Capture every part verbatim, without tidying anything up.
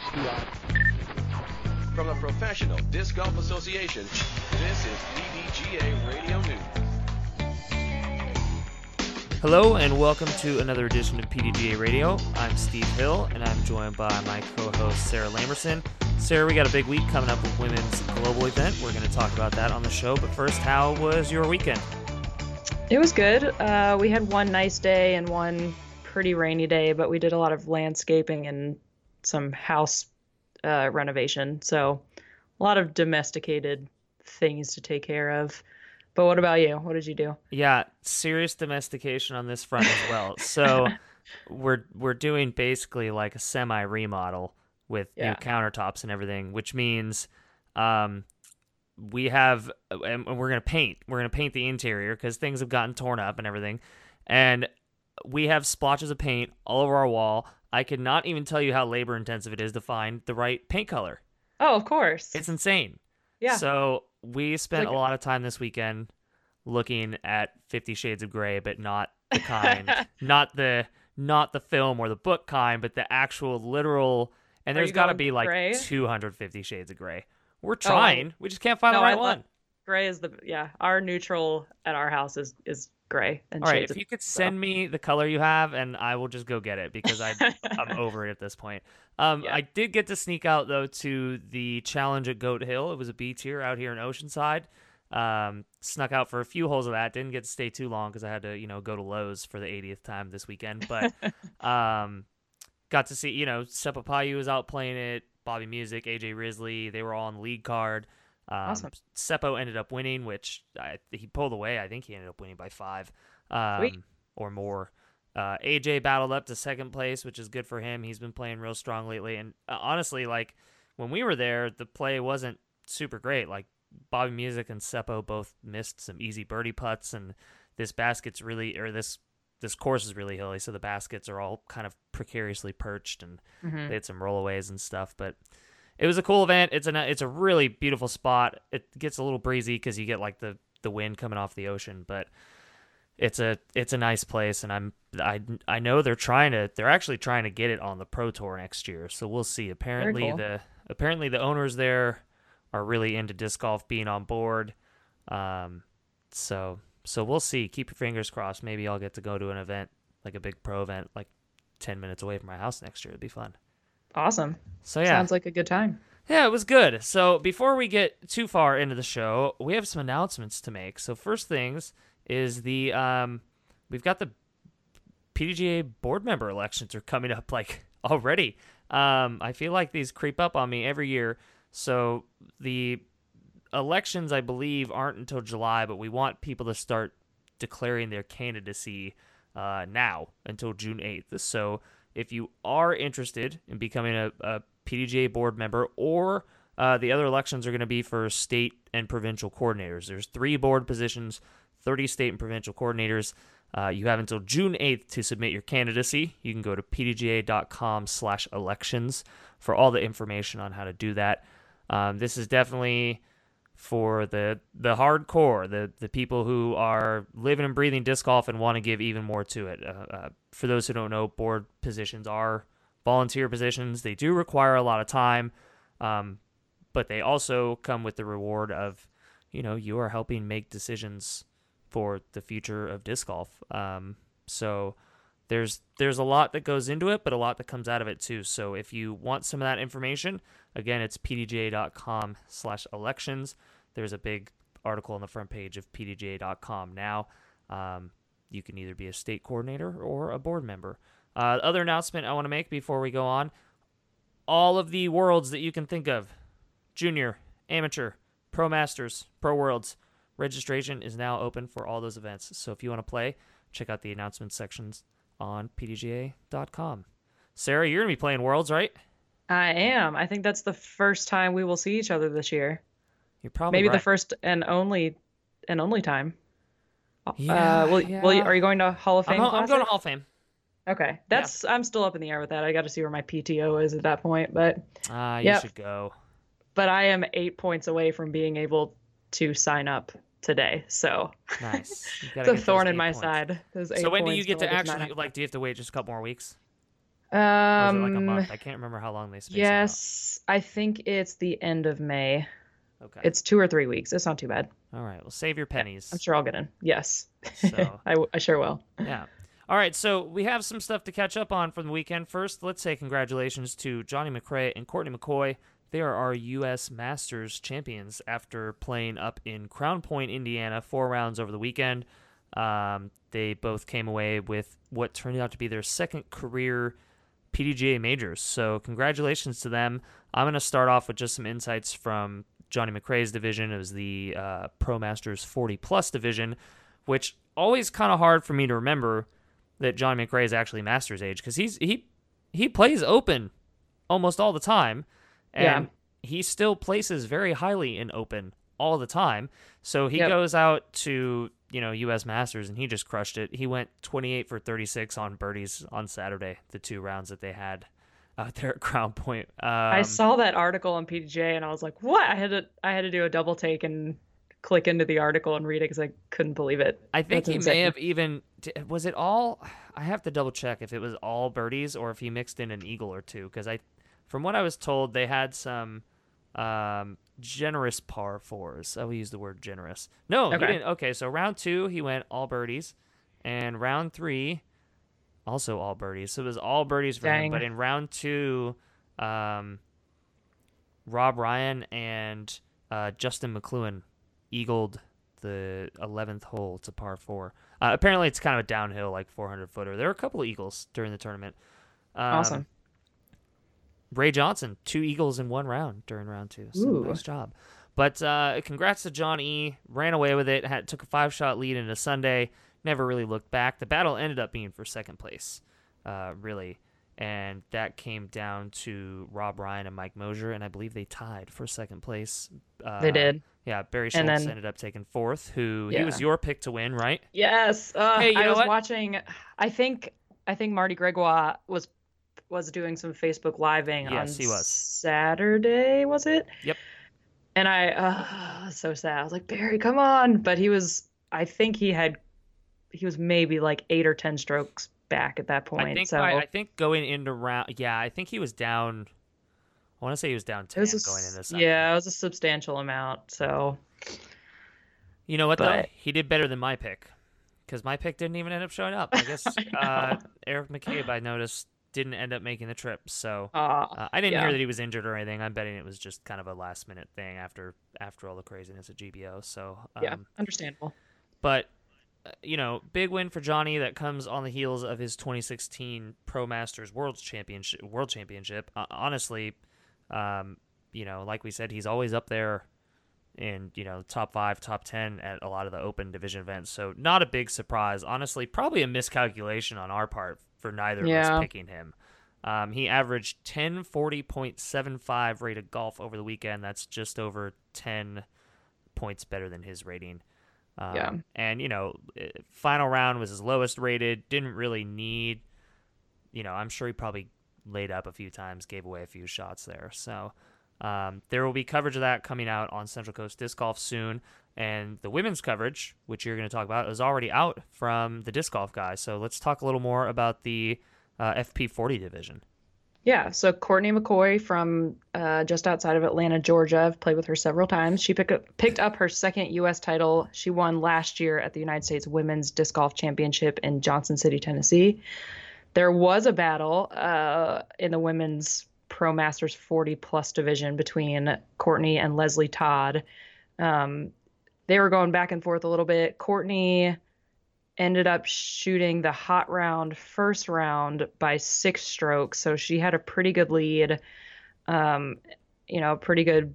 From the Professional Disc Golf Association, this is P D G A Radio News. Hello and welcome to another edition of P D G A Radio. I'm Steve Hill and I'm joined by my co-host Sarah Lamerson. Sarah, we got a big week coming up with Women's Global event. We're going to talk about that on the show, but first, how was your weekend? It was good. Uh, we had one nice day and one pretty rainy day, but we did a lot of landscaping and some house uh, renovation. So a lot of domesticated things to take care of. But what about you? What did you do? Yeah, serious domestication on this front as well. So we're we're doing basically like a semi remodel with Yeah. new countertops and everything, which means um, we have and we're gonna paint. We're gonna paint the interior because things have gotten torn up and everything, and we have splotches of paint all over our wall. I could not even tell you how labor intensive it is to find the right paint color. Oh, of course. It's insane. Yeah. So we spent Like- a lot of time this weekend looking at Fifty Shades of Grey, but not the kind, not the not the film or the book kind, but the actual literal. And Are there's you got to going be like gray? two hundred Fifty Shades of Grey. We're trying. we just can't find No, the I right love- one. Gray is the, yeah, our neutral at our house is, is gray. And All right, shades if of- you could so. send me the color you have, and I will just go get it because I I'm over it at this point. Um, Yeah. I did get to sneak out though to the challenge at Goat Hill. It was a B tier out here in Oceanside. Um, snuck out for a few holes of that. Didn't get to stay too long because I had to, you know, go to Lowe's for the eightieth time this weekend. But um, got to see, you know, Sepa Payu was out playing it. Bobby Music, A J Risley, they were all on the lead card. Um, Awesome. Seppo ended up winning, which I, he pulled away. I think he ended up winning by five um, Sweet. or more. Uh, A J battled up to second place, which is good for him. He's been playing real strong lately. And uh, honestly, like when we were there, the play wasn't super great. Like Bobby Music and Seppo both missed some easy birdie putts, and this basket's really, or this this course is really hilly, so the baskets are all kind of precariously perched, and Mhm. they had some rollaways and stuff. But it was a cool event. It's a it's a really beautiful spot. It gets a little breezy because you get like the, the wind coming off the ocean, but it's a it's a nice place. And I'm I I know they're trying to they're actually trying to get it on the Pro Tour next year. So we'll see. Apparently cool. the apparently the owners there are really into disc golf being on board. Um, so so we'll see. Keep your fingers crossed. Maybe I'll get to go to an event like a big pro event like ten minutes away from my house next year. It'd be fun. Awesome. So yeah. Sounds like a good time. Yeah, it was good. So before we get too far into the show, we have some announcements to make. So first things is the um, we've got the P D G A board member elections are coming up like already. Um, I feel like these creep up on me every year. So the elections, I believe, aren't until July, but we want people to start declaring their candidacy uh, now until June eighth. So if you are interested in becoming a, a P D G A board member, or uh, the other elections are going to be for state and provincial coordinators. There's three board positions, thirty state and provincial coordinators. Uh, you have until June eighth to submit your candidacy. You can go to pdga.com slash elections for all the information on how to do that. Um, this is definitely for the the hardcore, the the people who are living and breathing disc golf and want to give even more to it. Uh, uh, for those who don't know, board positions are volunteer positions. They do require a lot of time, um, but they also come with the reward of, you know, you are helping make decisions for the future of disc golf. Um, so there's there's a lot that goes into it, but a lot that comes out of it too. So if you want some of that information, again, it's pdga.com slash elections. There's a big article on the front page of pdga dot com now. Um, you can either be a state coordinator or a board member. Uh, other announcement I want to make before we go on, all of the worlds that you can think of, junior, amateur, pro masters, pro worlds, registration is now open for all those events. So if you want to play, check out the announcement sections on pdga dot com. Sarah, you're going to be playing worlds, right? I am. I think that's the first time we will see each other this year. You're probably Maybe right. the first and only and only time. Yeah, uh, will, yeah. will you, are you going to Hall of I'm, Fame? ho- I'm going to Classic? Hall of Fame. Okay, that's I'm still up in the air with that. I got to see where my P T O is at that point, but Ah, you Yep. should go. but I am eight points away from being able to sign up today, so Nice. You it's gotta a get thorn those in my eight points. side. Those eight So when do you points get to till I sign actually, up. like, do you have to wait just a couple more weeks? Or is it like a Um, month? I can't remember how long they space it out. yes, I think it's the end of May. Okay. It's two or three weeks. It's not too bad. All right. Well, save your Yeah, pennies. I'm sure I'll get in. Yes. So, I, w- I sure will. yeah. All right. So we have some stuff to catch up on from the weekend. First, let's say congratulations to Johnny McRae and Courtney McCoy. They are our U S Masters champions after playing up in Crown Point, Indiana, four rounds over the weekend. Um, they both came away with what turned out to be their second career P D G A majors. So congratulations to them. I'm going to start off with just some insights from Johnny McRae's division. It was the uh, Pro Masters forty plus division, which always kind of hard for me to remember that Johnny McRae is actually Masters age because he's he he plays Open almost all the time, and Yeah. he still places very highly in Open all the time. So he Yep. goes out to you know U S Masters and he just crushed it. He went twenty-eight for thirty-six on birdies on Saturday, the two rounds that they had out there at Crown Point. Um, I saw that article on P D J and I was like, "What?" I had to I had to do a double take and click into the article and read it because I couldn't believe it. I think That's he insane. may have even was it all. I have to double check if it was all birdies or if he mixed in an eagle or two because I, from what I was told, they had some um, generous par fours. I will use the word generous. No, he Okay. didn't. Okay, so round two he went all birdies, and round three also all birdies. So it was all birdies for him. Dang. But in round two, um, Rob Ryan and uh, Justin McLuhan eagled the eleventh hole to par four. Uh, apparently, it's kind of a downhill, like four hundred footer. There were a couple of eagles during the tournament. Um, Awesome. Ray Johnson, two eagles in one round during round two. So Ooh. nice job. But uh, congrats to John E. Ran away with it. Had took a five shot lead into Sunday. Never really looked back. The battle ended up being for second place, uh, really, and that came down to Rob Ryan and Mike Mosier, and I believe they tied for second place. Uh, They did. Yeah, Barry Schultz And then- ended up taking fourth. Who he Yeah. was your pick to win, right? Yes. Uh, Hey, you I know was what? watching. I think I think Marty Gregoire was was doing some Facebook living Yes, on he was. Saturday. Was it? Yep. And I uh, so sad. I was like, Barry, come on! But he was. I think he had. He was maybe like eight or ten strokes back at that point. I think so by, I think going into round, yeah, I think he was down. I want to say he was down it ten was a, going s- into Sunday. yeah, it was a substantial amount. So You know what though? But- He did better than my pick, because my pick didn't even end up showing up. I guess uh, Eric McCabe, I noticed, didn't end up making the trip. So uh, uh, I didn't yeah. hear that he was injured or anything. I'm betting it was just kind of a last minute thing after after all the craziness at G B O. So um, yeah, understandable. But uh, you know, big win for Johnny that comes on the heels of his twenty sixteen Pro Masters World Championship. World Championship. Uh, honestly, um, you know, like we said, he's always up there in you know top five, top ten at a lot of the Open division events. So not a big surprise. Honestly, probably a miscalculation on our part for neither of Yeah. us picking him. Um, he averaged ten forty point seven five rated golf over the weekend. That's just over ten points better than his rating. Um, Yeah. And, you know, eh, final round was his lowest rated. Didn't really need, you know, I'm sure he probably laid up a few times, gave away a few shots there. So um, there will be coverage of that coming out on Central Coast Disc Golf soon. And the women's coverage, which you're going to talk about, is already out from the disc golf guys. So let's talk a little more about the uh, F P forty division. Yeah, so Courtney McCoy from uh, just outside of Atlanta, Georgia. I've played with her several times. She pick up, picked up her second U S title. She won last year at the United States Women's Disc Golf Championship in Johnson City, Tennessee. There was a battle uh, in the women's Pro Masters forty plus division between Courtney and Leslie Todd. Um, they were going back and forth a little bit. Courtney ended up shooting the hot round first round by six strokes. So she had a pretty good lead, um, you know, pretty good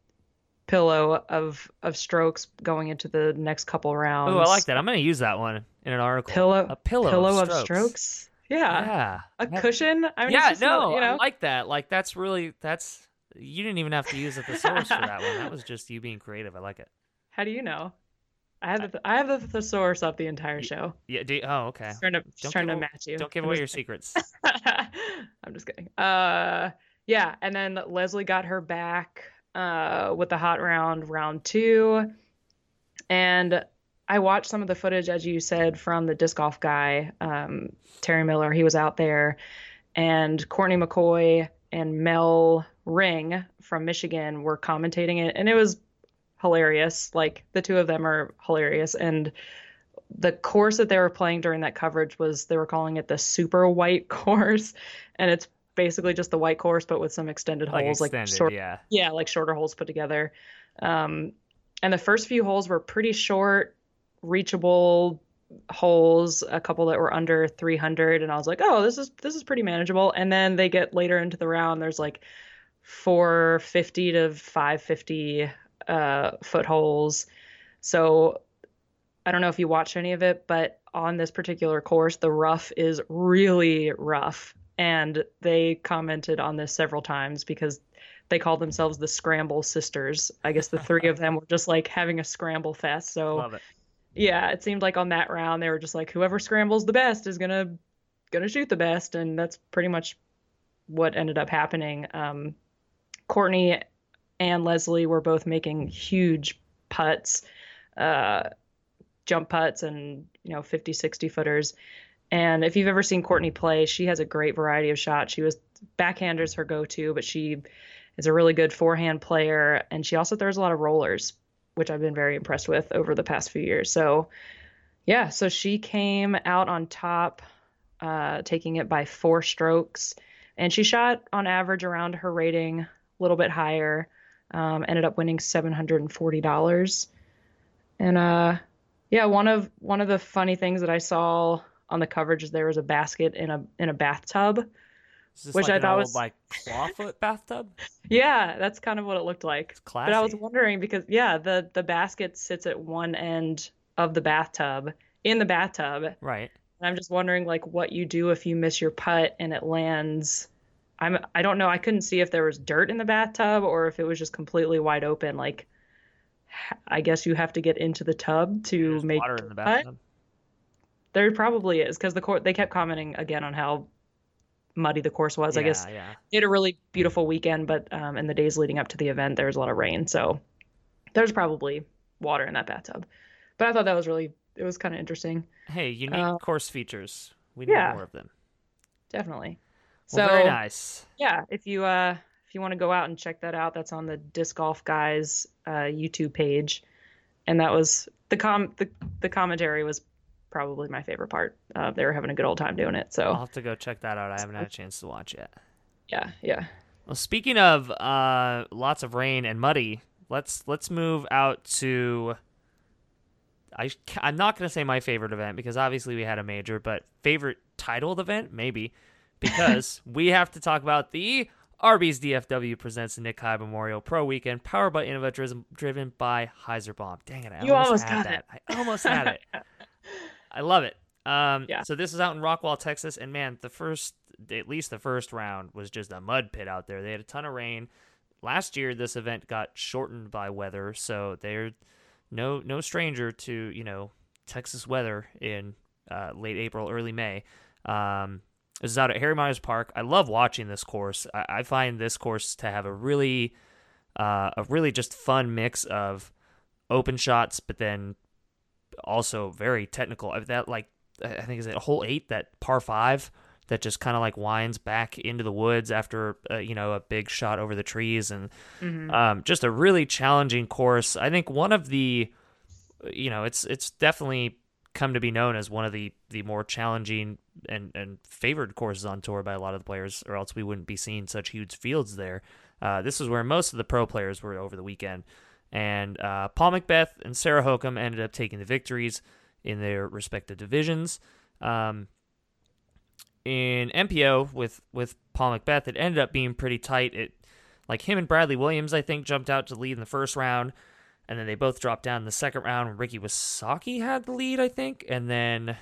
pillow of of strokes going into the next couple rounds. Oh, I like that. I'm going to use that one in an article. Pillow, a pillow, pillow of of strokes. strokes. Yeah. Yeah. A That- cushion. I mean, yeah, it's just no, not, you know, I like that. Like, that's really, that's, you didn't even have to use a thesaurus for that one. That was just you being creative. I like it. how do you know? I have the I have the thesaurus up the entire show. Yeah. Do you- oh, okay. Just trying to just Don't trying give to aw- match you. Don't give I'm away just your kidding. secrets. I'm just kidding. Uh, yeah, and then Leslie got her back uh, with the hot round, round two, and I watched some of the footage, as you said, from the disc golf guy, um, Terry Miller. He was out there, and Courtney McCoy and Mel Ring from Michigan were commentating it, and it was hilarious. Like the two of them are hilarious, and the course that they were playing during that coverage was they were calling it the super white course, and it's basically just the white course but with some extended Like holes, extended, like short, yeah. yeah, like shorter holes put together. Um, and the first few holes were pretty short, reachable holes, a couple that were under three hundred, and I was like, oh, this is this is pretty manageable. And then they get later into the round, there's like four fifty to five fifty uh, foot holes. So I don't know if you watched any of it, but on this particular course, the rough is really rough. And they commented on this several times because they called themselves the Scramble Sisters. I guess the three of them were just like having a scramble fest. So Love it. yeah, it seemed like on that round they were just like whoever scrambles the best is gonna gonna shoot the best, and that's pretty much what ended up happening. Um, Courtney and Leslie were both making huge putts. Uh, jump putts and, you know, fifty, sixty footers. And if you've ever seen Courtney play, she has a great variety of shots. She was backhanders her go-to, but she is a really good forehand player. And she also throws a lot of rollers, which I've been very impressed with over the past few years. So yeah, so she came out on top, uh, taking it by four strokes. And she shot on average around her rating, a little bit higher, um, ended up winning seven hundred forty dollars. And, uh, yeah, one of one of the funny things that I saw on the coverage is there was a basket in a in a bathtub, Is this which like I an thought old, was like clawfoot bathtub? yeah, that's kind of what it looked like. It's But I was classy. wondering because yeah, the the basket sits at one end of the bathtub in the bathtub, Right. and I'm just wondering like what you do if you miss your putt and it lands. I'm I don't know. I couldn't see if there was dirt in the bathtub or if it was just completely wide open. Like I guess you have to get into the tub to There's make water in the putt. bathtub. There probably is because the court they kept commenting again on how muddy the course was. I Yeah, guess yeah. they had a really beautiful weekend, but um, in the days leading up to the event, there was a lot of rain, so there's probably water in that bathtub. But I thought that was really it was kind of interesting. Hey, unique Uh, course features. We need yeah. more of them. Definitely. Well, So very nice. yeah, if you uh if you want to go out and check that out, that's on the Disc Golf Guys uh, YouTube page, and that was the com the the commentary was probably my favorite part. Uh, they were having a good old time doing it. I'll So have to go check that out. I haven't had a chance to watch yet. yeah, yeah. Well, speaking of uh, lots of rain and muddy, let's let's move out to. I I'm not gonna say my favorite event because obviously we had a major, but favorite titled event maybe, because we have to talk about the Arby's D F W presents the Nick High Memorial Pro Weekend, powered by Innova, driven, driven by Heiserbomb. Dang it, I You almost, almost had got that. I almost had it. I love it. Um, Yeah. So this is out in Rockwall, Texas, and man, the first, at least the first round was just a mud pit out there. They had a ton of rain. Last year, this event got shortened by weather, so they're no no stranger to, you know, Texas weather in uh, late April, early May. Um, this is out at Harry Myers Park. I love watching this course. I, I find this course to have a really, uh, a really just fun mix of open shots, but then also very technical. That like I think is it hole eight, that par five that just kind of like winds back into the woods after uh, you know, a big shot over the trees, and Mm-hmm. um, just a really challenging course. I think one of the, you know, it's it's definitely come to be known as one of the the more challenging and and favored courses on tour by a lot of the players, or else we wouldn't be seeing such huge fields there. Uh, this is where most of the pro players were over the weekend. And uh, Paul Macbeth and Sarah Hokum ended up taking the victories in their respective divisions. Um, in M P O with, with Paul Macbeth, it ended up being pretty tight. It like him and Bradley Williams, I think, jumped out to lead in the first round, and then they both dropped down in the second round. And Ricky Wasaki had the lead, I think, and then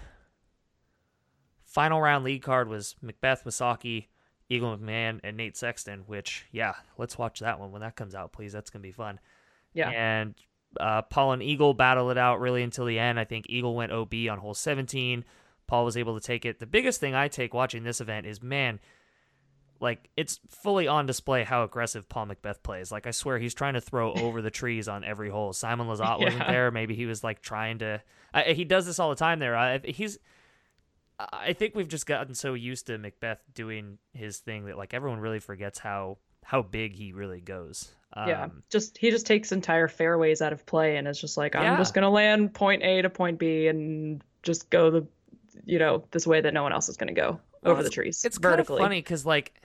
final round lead card was Macbeth, Wasaki, Eagle McMahon, and Nate Sexton. Which, yeah, let's watch that one when that comes out, please. That's gonna be fun. Yeah. And uh, Paul and Eagle battled it out really until the end. I think Eagle went O B on hole seventeen. Paul was able to take it. The biggest thing I take watching this event is, man, like, it's fully on display how aggressive Paul Macbeth plays. Like, I swear he's trying to throw over the trees on every hole. Simon Lizotte wasn't Yeah. there. Maybe he was, like, trying to... Uh, he does this all the time there. Uh, he's... I think we've just gotten so used to Macbeth doing his thing that like everyone really forgets how how big he really goes. Um, Yeah, just he just takes entire fairways out of play and it's just like, I'm Yeah. just gonna land point A to point B and just go the, you know, this way that no one else is gonna go well, over the it's- trees It's kind of vertically. funny because like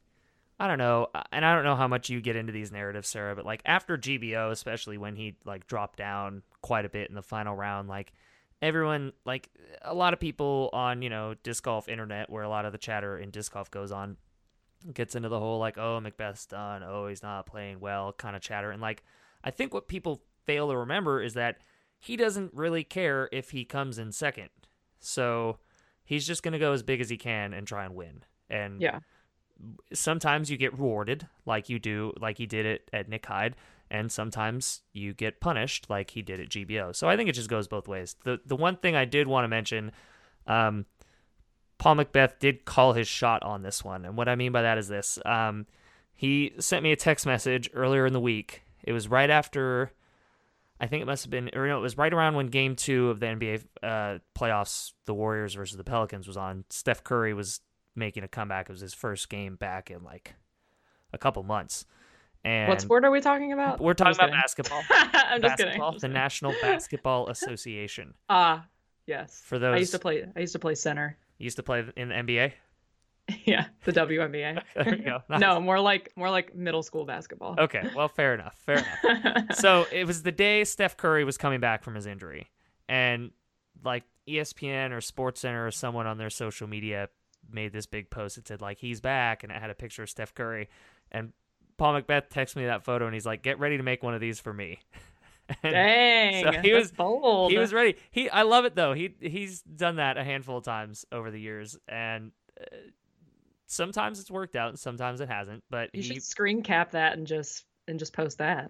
I don't know, and I don't know how much you get into these narratives, Sarah, but like after G B O, especially when he like dropped down quite a bit in the final round, like everyone, like a lot of people on, you know, disc golf internet, where a lot of the chatter in disc golf goes on, gets into the whole like, oh, Macbeth's done, oh, he's not playing well kind of chatter. And like, I think what people fail to remember is that he doesn't really care if he comes in second. So he's just going to go as big as he can and try and win. And Yeah. sometimes you get rewarded like you do, like he did it at Nick Hyde, and sometimes you get punished like he did at G B O. So I think it just goes both ways. The the one thing I did want to mention, um, Paul Macbeth did call his shot on this one, and what I mean by that is this: um, he sent me a text message earlier in the week. It was right after, I think it must have been, or no, it was right around when Game Two of the N B A uh, playoffs, the Warriors versus the Pelicans, was on. Steph Curry was making a comeback. It was his first game back in like a couple months. And What sport are we talking about? we're I'm talking just about kidding. basketball. I'm just kidding. basketball, I'm just the kidding. National Basketball Association. Ah, yes. For those I used to play. I used to play center. used to play in the N B A. Yeah, the W N B A. There you go. Nice. No, more like more like middle school basketball. Okay, well, fair enough. Fair enough. So it was the day Steph Curry was coming back from his injury, and like E S P N or SportsCenter or someone on their social media made this big post that said like he's back, and it had a picture of Steph Curry, and Paul Macbeth texted me that photo, and he's like, "Get ready to make one of these for me." And Dang, so he was that's bold. he was ready. He I love it though. He he's done that a handful of times over the years, and uh, sometimes it's worked out, and sometimes it hasn't. But You he should screen cap that and just and just post that.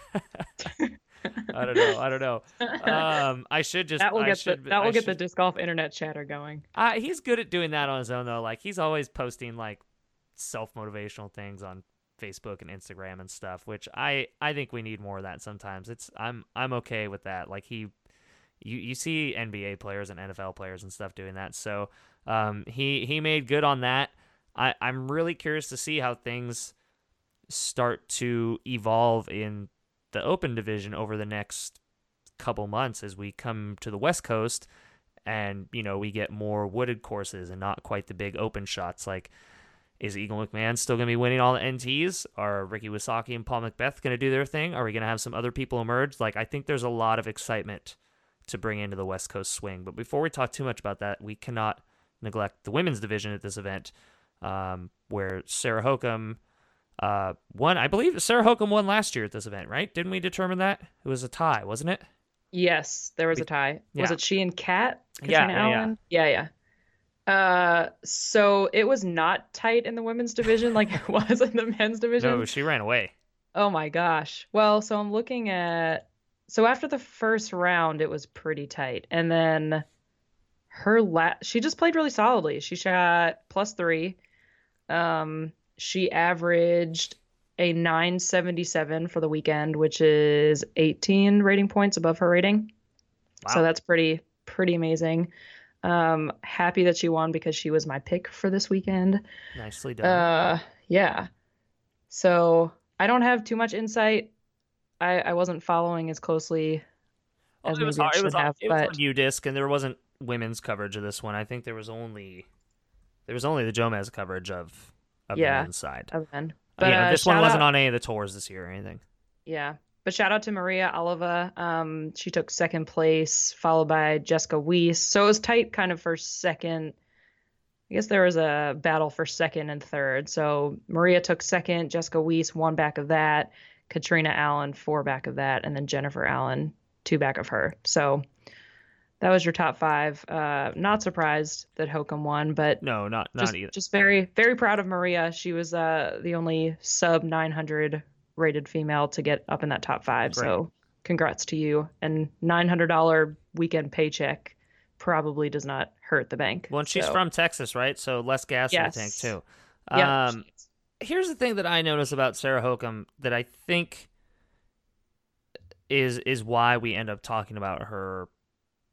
I don't know. I don't know. Um, I should just. that will I get should, the that will I get the should- disc golf internet chatter going. Uh, he's good at doing that on his own though. Like he's always posting like self motivational things on Facebook and Instagram and stuff, which I I think we need more of that sometimes. It's I'm I'm okay with that. Like he, you you see N B A players and N F L players and stuff doing that. So um he he made good on that. I I'm really curious to see how things start to evolve in the Open division over the next couple months as we come to the West Coast, and you know we get more wooded courses and not quite the big open shots. Like, is Eagle McMahon still going to be winning all the N Ts? Are Ricky Wysocki and Paul Macbeth going to do their thing? Are we going to have some other people emerge? Like, I think there's a lot of excitement to bring into the West Coast swing. But before we talk too much about that, we cannot neglect the women's division at this event, um, where Sarah Hokum uh, won. I believe Sarah Hokum won last year at this event, right? Didn't we determine that? It was a tie, wasn't it? Yes, there was a tie. Was Yeah. it she and Kat? Yeah, Katrina yeah, yeah. Allen? Yeah, yeah. Uh, so it was not tight in the women's division like it was in the men's division. No, she ran away. Oh my gosh. Well, so I'm looking at so after the first round it was pretty tight. And then her la she just played really solidly. She shot plus three. Um, she averaged a nine seventy-seven for the weekend, which is eighteen rating points above her rating. Wow. So that's pretty pretty amazing. Um, happy that she won because she was my pick for this weekend. Nicely done. Uh, yeah. So I don't have too much insight. I, I wasn't following as closely Well, as it was, maybe I it should was, on, have, it was but on UDisc, and there wasn't women's coverage of this one. I think there was only there was only the Jomez coverage of of Yeah. the men's side. other than. But But yeah, uh, this one shout wasn't out- on any of the tours this year or anything. Yeah. But shout out to Maria Oliva. Um, she took second place, followed by Jessica Weiss. So it was tight kind of for second. I guess there was a battle for second and third. So Maria took second, Jessica Weiss one back of that, Katrina Allen four back of that, and then Jennifer Allen two back of her. So that was your top five. Uh, not surprised that Hokum won, but No, not not just, either. just very, very proud of Maria. She was uh, the only sub nine hundred rated female to get up in that top five. Great. So congrats to you. And nine hundred dollars weekend paycheck probably does not hurt the bank. Well, and she's So, from Texas, right? So less gas in the tank Yes. too. yeah, Um, here's the thing that I notice about Sarah Hokum that I think is is why we end up talking about her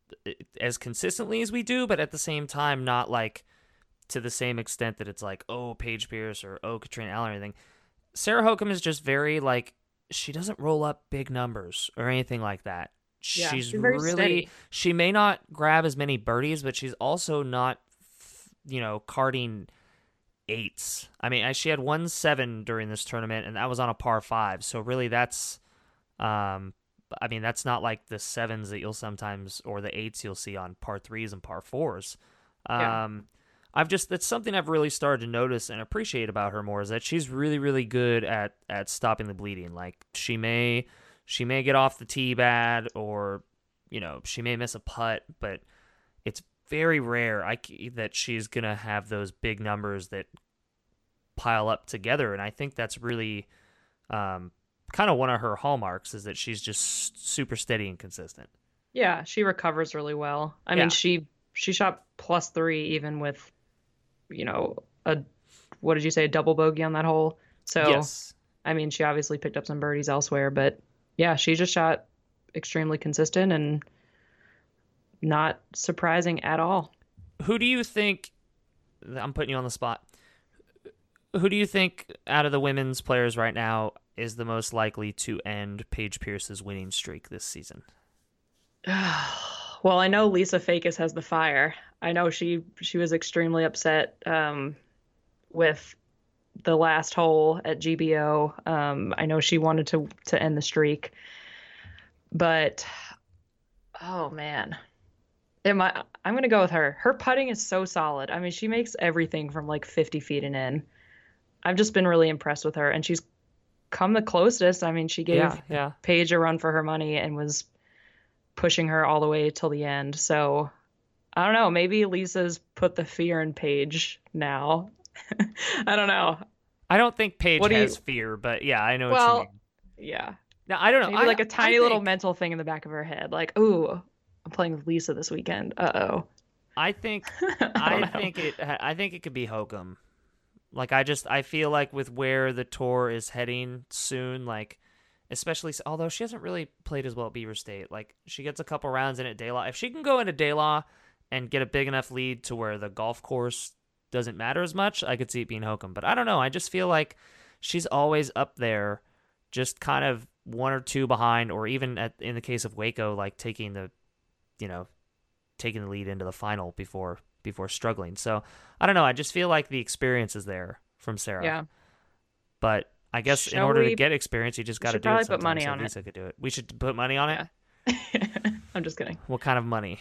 as consistently as we do, but at the same time, not like to the same extent that it's like, oh, Paige Pierce or oh, Katrina Allen or anything. Sarah Hokom is just very like, she doesn't roll up big numbers or anything like that. Yeah, she's, she's very really, steady. She may not grab as many birdies, but she's also not, you know, carding eights. I mean, she had one seven during this tournament, and that was on a par five. So really, that's, um, I mean, that's not like the sevens that you'll sometimes, or the eights you'll see on par threes and par fours. Um, Yeah. I've just, that's something I've really started to notice and appreciate about her more, is that she's really, really good at, at stopping the bleeding. Like she may, she may get off the tee bad, or, you know, she may miss a putt, but it's very rare I, that she's going to have those big numbers that pile up together. And I think that's really, um, kind of one of her hallmarks, is that she's just super steady and consistent. Yeah, she recovers really well. I Yeah. mean, she she shot plus three even with, you know, a what did you say, a double bogey on that hole. So Yes. I mean, she obviously picked up some birdies elsewhere, but yeah, she just shot extremely consistent and not surprising at all. Who do you think, I'm putting you on the spot, who do you think out of the women's players right now is the most likely to end Paige Pierce's winning streak this season? Well, I know Lisa Fakis has the fire. I know she she was extremely upset um, with the last hole at G B O. Um, I know she wanted to to end the streak, but oh man, Am I, I'm gonna go with her. Her putting is so solid. I mean, she makes everything from like fifty feet and in. I've just been really impressed with her, and she's come the closest. I mean, she gave Yeah, yeah. Paige a run for her money and was pushing her all the way till the end. So I don't know. Maybe Lisa's put the fear in Paige now. I don't know. I don't think Paige What do has you- fear, but yeah, I know what Well, you mean. yeah. Now, I don't know. Maybe I, like a tiny I little think, mental thing in the back of her head, like, "Ooh, I'm playing with Lisa this weekend. Uh oh." I think I, I don't know. think it I think it could be Hokum. Like I just I feel like with where the tour is heading soon, like especially although she hasn't really played as well at Beaver State, like she gets a couple rounds in at De La. If she can go into De La and get a big enough lead to where the golf course doesn't matter as much, I could see it being Hokum. But I don't know. I just feel like she's always up there, just kind of one or two behind, or even at, in the case of Waco, like taking the, you know, taking the lead into the final before before struggling. So I don't know. I just feel like the experience is there from Sarah. Yeah. But I guess in Shall order we- to get experience, you just got to should do it. probably put sometimes, money so on it. Lisa could do it. We should put money on it. Yeah. I'm just kidding. What kind of money?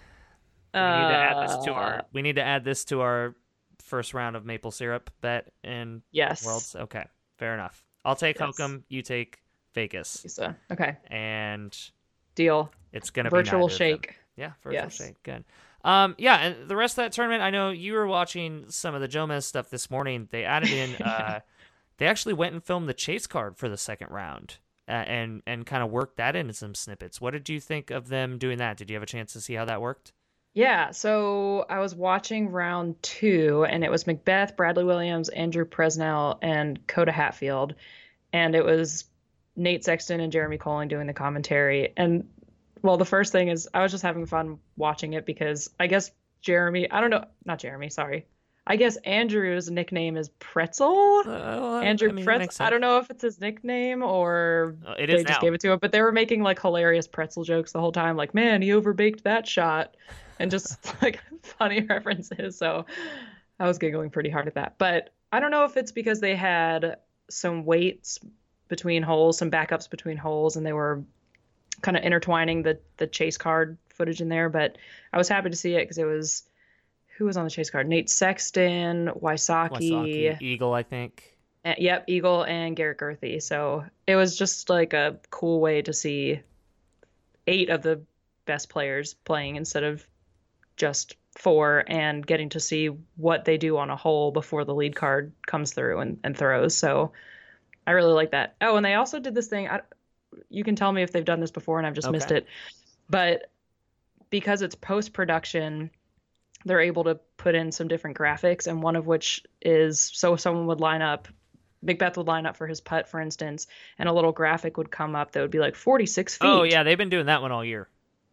Uh, We need to add this to our. We need to add this to our first round of maple syrup bet in yes. Worlds. Okay, fair enough. I'll take Yes. Hokum. You take Vegas, Lisa. Okay. and Deal. it's gonna Virtual be neither of them. shake. Yeah, virtual Yes. shake. Good. Um, yeah, and the rest of that tournament, I know you were watching some of the Jomez stuff this morning. They added in, uh, they actually went and filmed the chase card for the second round, uh, and and kind of worked that into some snippets. What did you think of them doing that? Did you have a chance to see how that worked? Yeah, so I was watching round two, and it was Macbeth, Bradley Williams, Andrew Presnell, and Coda Hatfield. And it was Nate Sexton and Jeremy Colling doing the commentary. And, well, the first thing is I was just having fun watching it because I guess Jeremy, I don't know, not Jeremy, sorry. I guess Andrew's nickname is Pretzel. Uh, Andrew I mean, Pretzel. makes I sense. don't know if it's his nickname or Uh, it they is just now. gave it to him, but they were making like hilarious pretzel jokes the whole time, like, man, he overbaked that shot, and just like funny references. So I was giggling pretty hard at that. But I don't know if it's because they had some weights between holes, some backups between holes, and they were kind of intertwining the the chase card footage in there. But I was happy to see it because it was, who was on the chase card? Nate Sexton, Wysocki, Wysocki, Eagle, I think. uh, yep, Eagle and Garrett Gerthy. So it was just like a cool way to see eight of the best players playing instead of just four, and getting to see what they do on a hole before the lead card comes through and, and throws. So I really like that. Oh, and they also did this thing. I, you can tell me if they've done this before and I've just missed Okay. it. But because it's post-production, they're able to put in some different graphics, and one of which is, so someone would line up, Macbeth would line up for his putt, for instance, and a little graphic would come up that would be like forty-six feet. Oh yeah, they've been doing that one all year.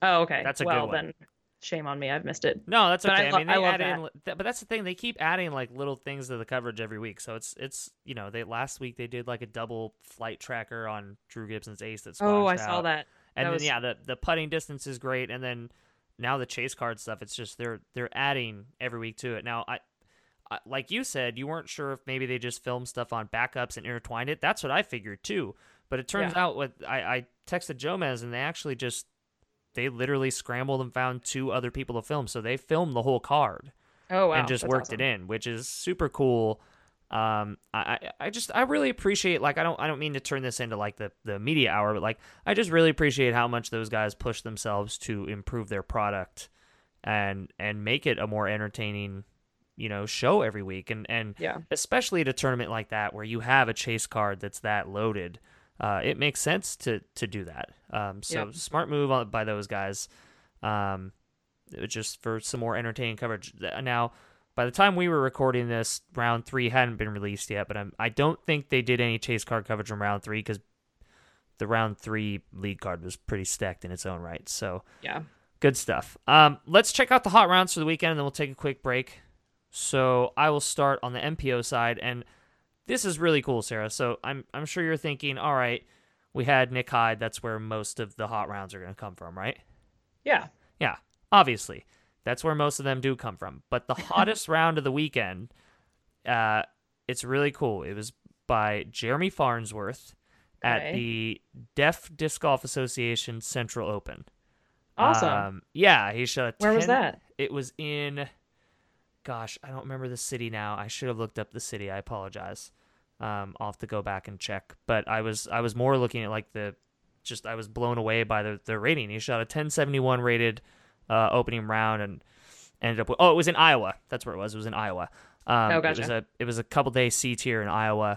Oh, okay. That's a well, good one. then shame on me. I've missed it. No, that's But okay. I, I, lo- mean, I they love added that. in, th- but that's the thing. They keep adding like little things to the coverage every week. So it's it's you know they last week they did like a double flight tracker on Drew Gibson's ace that Oh, I splashed saw out, that. and That then was yeah, the the putting distance is great, and then now the chase card stuff. It's just they're they're adding every week to it. Now I. I like you said, you weren't sure if maybe they just filmed stuff on backups and intertwined it. That's what I figured too. But it turns Yeah. out what I, I texted Jomez, and they actually just they literally scrambled and found two other people to film. So they filmed the whole card Oh, wow. and just That's worked awesome. it in, which is super cool. Um, I, I I just I really appreciate like I don't I don't mean to turn this into like the the media hour, but like I just really appreciate how much those guys push themselves to improve their product and and make it a more entertaining, you know, show every week, and and Yeah. especially at a tournament like that where you have a chase card that's that loaded. Uh, it makes sense to to do that. Um, so Yep. smart move on- by those guys. Um, just for some more entertaining coverage. Now, by the time we were recording this, round three hadn't been released yet, but I'm, I don't think they did any chase card coverage from round three because the round three lead card was pretty stacked in its own right. So Yeah. good stuff. Um, let's check out the hot rounds for the weekend, and then we'll take a quick break. So I will start on the M P O side, and this is really cool, Sarah. So I'm I'm sure you're thinking, all right, we had Nick Hyde. That's where most of the hot rounds are going to come from, right? Yeah. Yeah, obviously. That's where most of them do come from. But the hottest round of the weekend, uh, it's really cool. It was by Jeremy Farnsworth at Okay. the Deaf Disc Golf Association Central Open. Awesome. Um, yeah, he shot a ten. Where was that? It was in, gosh, I don't remember the city now. I should have looked up the city. I apologize. Um, I'll have to go back and check. But I was I was more looking at like the, just I was blown away by the, the rating. He shot a ten seventy-one rated uh, opening round and ended up with, oh, it was in Iowa. That's where it was. It was in Iowa. Um, Oh, It was gotcha. a it was a couple day C tier in Iowa.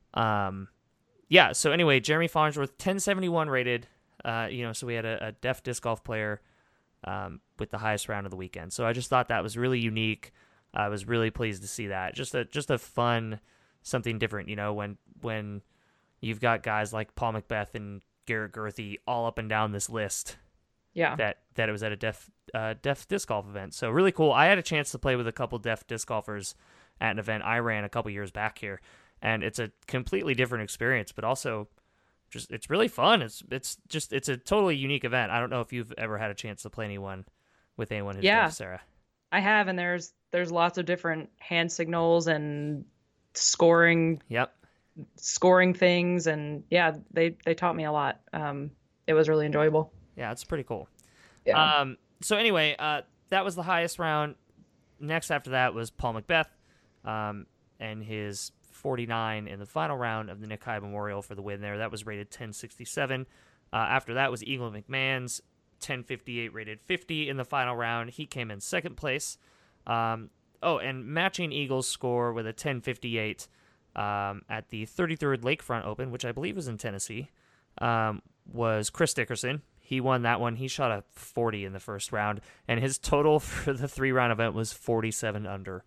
Um, yeah. So anyway, Jeremy Farnsworth, ten seventy-one rated. Uh, you know, so we had a, a deaf disc golf player um, with the highest round of the weekend. So I just thought that was really unique. I was really pleased to see that. Just a just a fun, something different. You know, when when you've got guys like Paul Macbeth and Garrett Gurthie all up and down this list. Yeah. That that it was at a deaf uh, deaf disc golf event. So really cool. I had a chance to play with a couple deaf disc golfers at an event I ran a couple years back here, and it's a completely different experience, but also just it's really fun. It's it's just it's a totally unique event. I don't know if you've ever had a chance to play anyone with anyone who's Yeah. deaf, Sarah. I have, and there's there's lots of different hand signals and scoring Yep. scoring things, and yeah, they they taught me a lot. Um, it was really enjoyable. Yeah, it's pretty cool. Yeah. Um, so anyway, uh, that was the highest round. Next after that was Paul Macbeth, um, and his forty-nine in the final round of the Nick Hyde Memorial for the win there. That was rated ten sixty-seven. Uh, after that was Eagle McMahon's ten fifty-eight rated fifty in the final round. He came in second place. Um, oh, and matching Eagle's score with a ten fifty-eight um, at the thirty-third Lakefront Open, which I believe was in Tennessee, um, was Chris Dickerson. He won that one. He shot a forty in the first round, and his total for the three-round event was forty-seven under,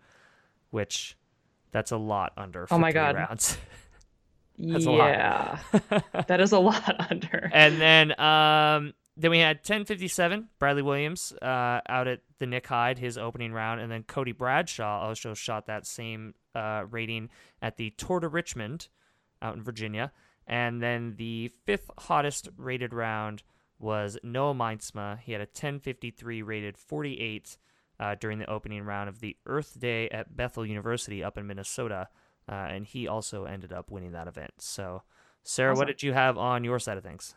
which that's a lot under for Oh my three God. rounds. That's a lot. yeah. That is a lot under. And then um, then we had ten fifty-seven, Bradley Williams uh, out at the Nick Hyde, his opening round, and then Cody Bradshaw also shot that same uh, rating at the Tour de Richmond out in Virginia. And then the fifth hottest rated round was Noah Meinsma. He had a ten fifty-three rated forty-eight uh, during the opening round of the Earth Day at Bethel University up in Minnesota, uh, and he also ended up winning that event. So, Sarah, what Awesome. did you have on your side of things?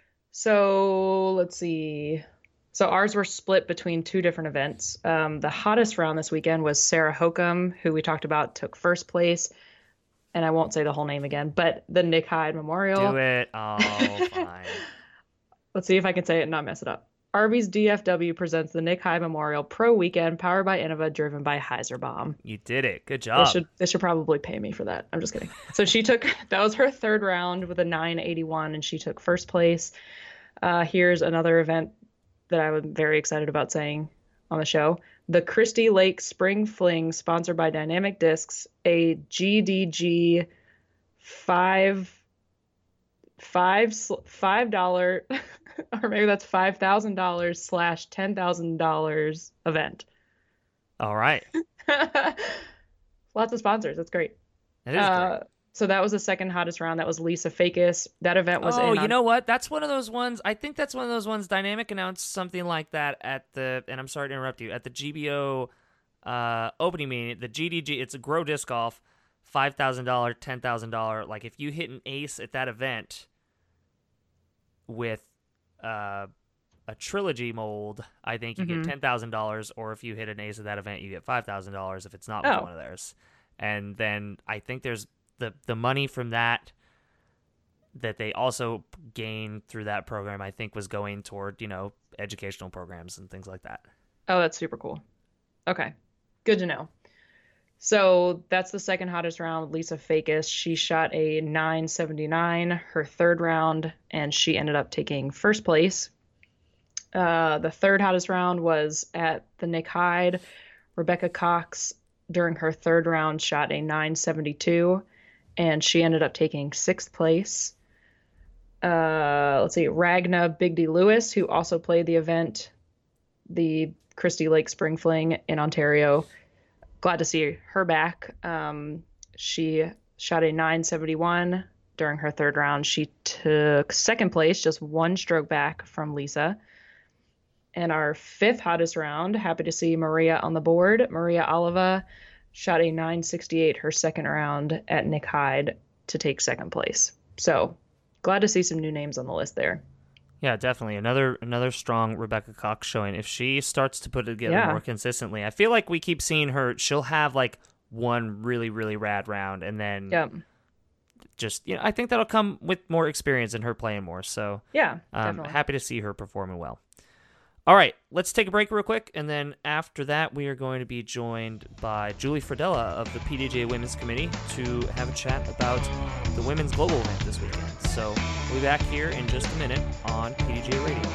So let's see. So ours were split between two different events. Um, the hottest round this weekend was Sarah Hokum, who we talked about, took first place. And I won't say the whole name again, but the Nick Hyde Memorial. Do it. Oh, fine. Let's see if I can say it and not mess it up. Arby's D F W presents the Nick Hyde Memorial Pro Weekend, powered by Innova, driven by Heiserbaum. You did it. Good They job. should they should probably pay me for that. I'm just kidding. So she took that was her third round with a nine eighty-one, and she took first place. Uh, here's another event that I was very excited about saying on the show: the Christie Lake Spring Fling, sponsored by Dynamic Discs, a G D G five five sl- five dollar, or maybe that's five thousand dollars slash ten thousand dollars event. All right. Lots of sponsors. That's great. That is great. Uh, so that was the second hottest round. That was Lisa Fakis. That event was Oh, in you on- know what? That's one of those ones. I think that's one of those ones. Dynamic announced something like that at the, and I'm sorry to interrupt you, at the G B O uh, opening meeting. The G D G, it's a Grow Disc Golf, five thousand dollars, ten thousand dollars. Like if you hit an ace at that event with uh, a trilogy mold, I think you Mhm. get ten thousand dollars. Or if you hit an ace at that event, you get five thousand dollars if it's not with Oh. one of theirs. And then I think there's the the money from that that they also gained through that program, I think was going toward, you know, educational programs and things like that. Oh, that's super cool. Okay. Good to know. So that's the second hottest round, Lisa Fakis. She shot a nine seventy-nine her third round, and she ended up taking first place. Uh, the third hottest round was at the Nick Hyde. Rebecca Cox, during her third round, shot a nine seventy-two, and she ended up taking sixth place. Uh, let's see, Ragna Big D Lewis, who also played the event, the Christie Lake Spring Fling in Ontario. Glad to see her back. Um, she shot a nine seventy-one during her third round. She took second place, just one stroke back from Lisa. And our fifth hottest round, happy to see Maria on the board. Maria Oliva shot a nine sixty-eight her second round at Nick Hyde to take second place. So glad to see some new names on the list there. Yeah, definitely. Another another strong Rebecca Cox showing. If she starts to put it together Yeah. more consistently, I feel like we keep seeing her. She'll have like one really, really rad round, and then Yep. just, you know, I think that'll come with more experience and her playing more. So Yeah, um, definitely. happy to see her performing well. All right, let's take a break real quick, and then after that, we are going to be joined by Julie Fradella of the P D G A Women's Committee to have a chat about the Women's Global event this weekend. So we'll be back here in just a minute on P D G A Radio.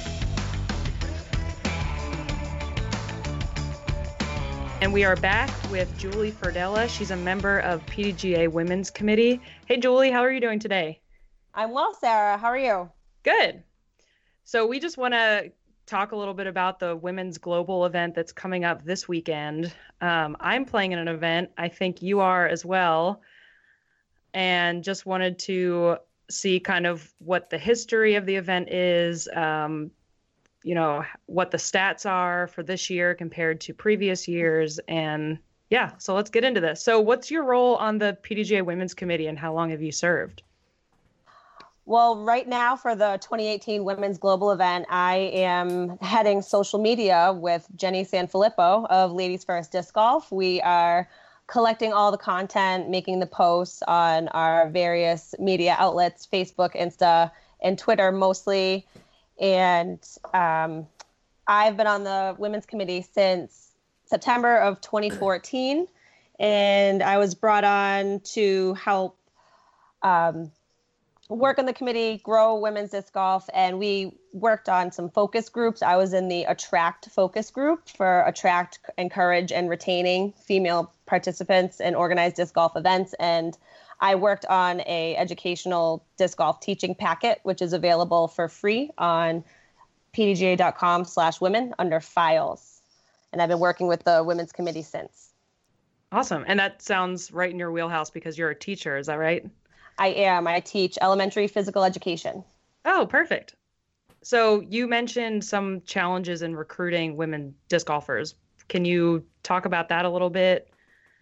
And we are back with Julie Fradella. She's a member of P D G A Women's Committee. Hey, Julie, how are you doing today? I'm well, Sarah. How are you? Good. So we just want to talk a little bit about the Women's Global event that's coming up this weekend. Um, I'm playing in an event. I think you are as well. And just wanted to see kind of what the history of the event is, um, you know, what the stats are for this year compared to previous years. And yeah, so let's get into this. So what's your role on the P D G A Women's Committee and how long have you served? Well, right now for the twenty eighteen Women's Global event, I am heading social media with Jenny Sanfilippo of Ladies First Disc Golf. We are collecting all the content, making the posts on our various media outlets, Facebook, Insta, and Twitter mostly. And um, I've been on the Women's Committee since September of twenty fourteen, and I was brought on to help um, work on the committee, grow women's disc golf, and we worked on some focus groups. I was in the Attract focus group for attract, encourage, and retaining female participants in organized disc golf events. And I worked on a educational disc golf teaching packet, which is available for free on pdga.com slash women under files. And I've been working with the women's committee since. Awesome. And that sounds right in your wheelhouse because you're a teacher. Is that right? I am. I teach elementary physical education. Oh, perfect. So you mentioned some challenges in recruiting women disc golfers. Can you talk about that a little bit?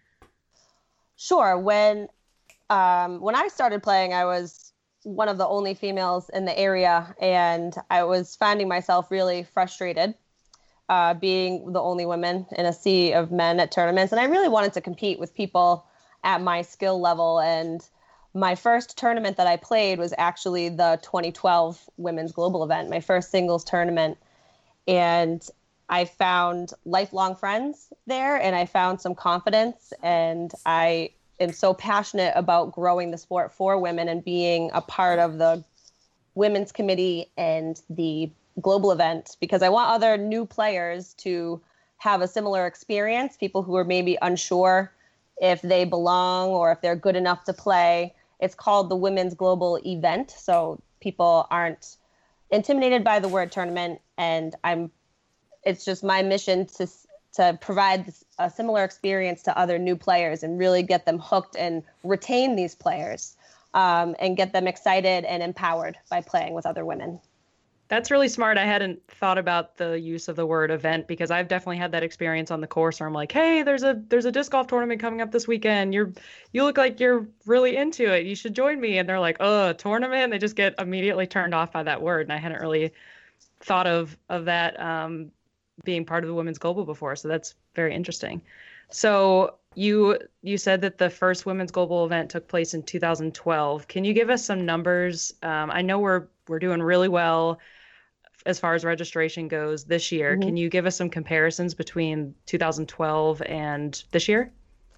Sure. When um, when I started playing, I was one of the only females in the area, and I was finding myself really frustrated uh, being the only woman in a sea of men at tournaments. And I really wanted to compete with people at my skill level. And my first tournament that I played was actually the twenty twelve Women's Global event, my first singles tournament. And I found lifelong friends there, and I found some confidence, and I am so passionate about growing the sport for women and being a part of the women's committee and the global event, because I want other new players to have a similar experience, people who are maybe unsure if they belong or if they're good enough to play. It's called the Women's Global Event, so people aren't intimidated by the word tournament. And I'm, it's just my mission to to provide a similar experience to other new players and really get them hooked and retain these players, um, and get them excited and empowered by playing with other women. That's really smart. I hadn't thought about the use of the word event because I've definitely had that experience on the course where I'm like, hey, there's a there's a disc golf tournament coming up this weekend. You're you look like you're really into it. You should join me. And they're like, oh, a tournament? And they just get immediately turned off by that word. And I hadn't really thought of of that um, being part of the Women's Global before. So that's very interesting. So you you said that the first Women's Global event took place in two thousand twelve. Can you give us some numbers? Um, I know we're we're doing really well as far as registration goes this year. Mm-hmm. Can you give us some comparisons between two thousand twelve and this year?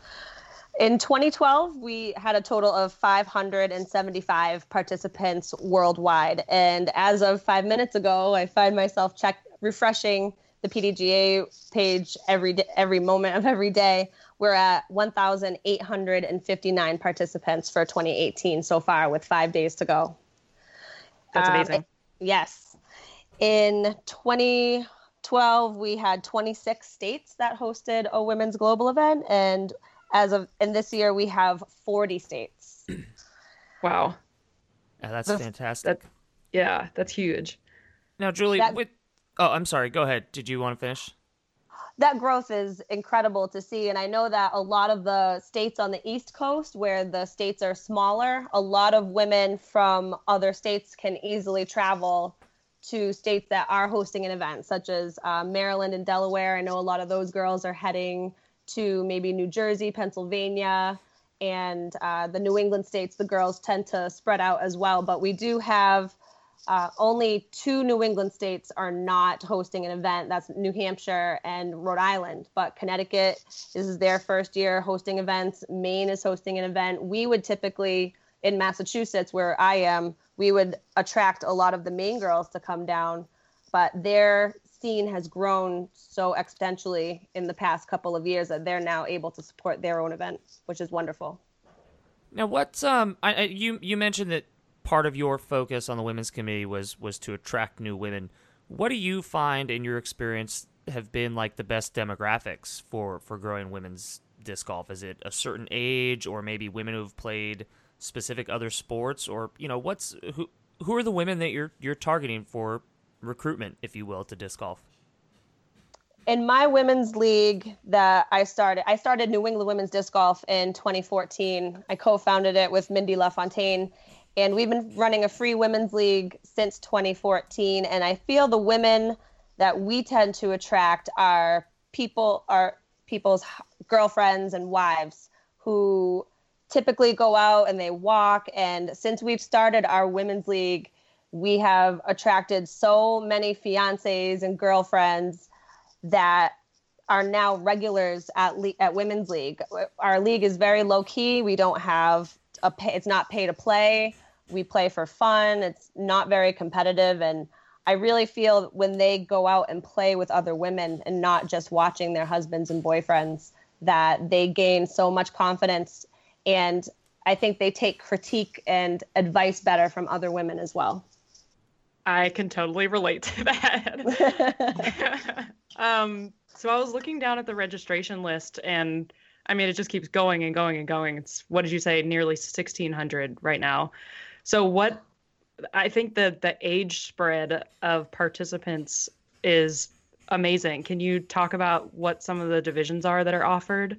In twenty twelve, we had a total of five hundred seventy-five participants worldwide. And as of five minutes ago, I find myself check refreshing the P D G A page every day, every moment of every day. We're at one thousand eight hundred fifty-nine participants for twenty eighteen so far, with five days to go. That's amazing. Um, yes. In twenty twelve, we had twenty-six states that hosted a Women's Global event, and as of in this year, we have forty states. Wow. Yeah, that's the, fantastic. That, yeah, that's huge. Now, Julie, that, with oh, I'm sorry. Go ahead. Did you want to finish? That growth is incredible to see, and I know that a lot of the states on the East Coast, where the states are smaller, a lot of women from other states can easily travel to states that are hosting an event, such as uh, Maryland and Delaware. I know a lot of those girls are heading to maybe New Jersey, Pennsylvania, and uh, the New England states. The girls tend to spread out as well, but we do have uh, only two New England states are not hosting an event. That's New Hampshire and Rhode Island, but Connecticut, this is their first year hosting events. Maine is hosting an event. We would typically, in Massachusetts, where I am, we would attract a lot of the Maine girls to come down, but their scene has grown so exponentially in the past couple of years that they're now able to support their own event, which is wonderful. Now, what's um, I, I, you you mentioned that part of your focus on the women's committee was was to attract new women. What do you find in your experience have been like the best demographics for for growing women's disc golf? Is it a certain age, or maybe women who've played specific other sports, or you know, what's who who are the women that you're you're targeting for recruitment, if you will, to disc golf? In my women's league that I started, I started New England Women's Disc Golf in twenty fourteen. I co-founded it with Mindy LaFontaine, and we've been running a free women's league since twenty fourteen. And I feel the women that we tend to attract are people, are people's girlfriends and wives who typically go out and they walk. And since we've started our women's league, we have attracted so many fiancés and girlfriends that are now regulars at le- at women's league. Our league is very low key. We don't have a pay, it's not pay to play. We play for fun. It's not very competitive. And I really feel when they go out and play with other women and not just watching their husbands and boyfriends, that they gain so much confidence. And I think they take critique and advice better from other women as well. I can totally relate to that. um, so I was looking down at the registration list, and I mean, it just keeps going and going and going. It's, what did you say, nearly sixteen hundred right now. So what, I think that the age spread of participants is amazing. Can you talk about what some of the divisions are that are offered?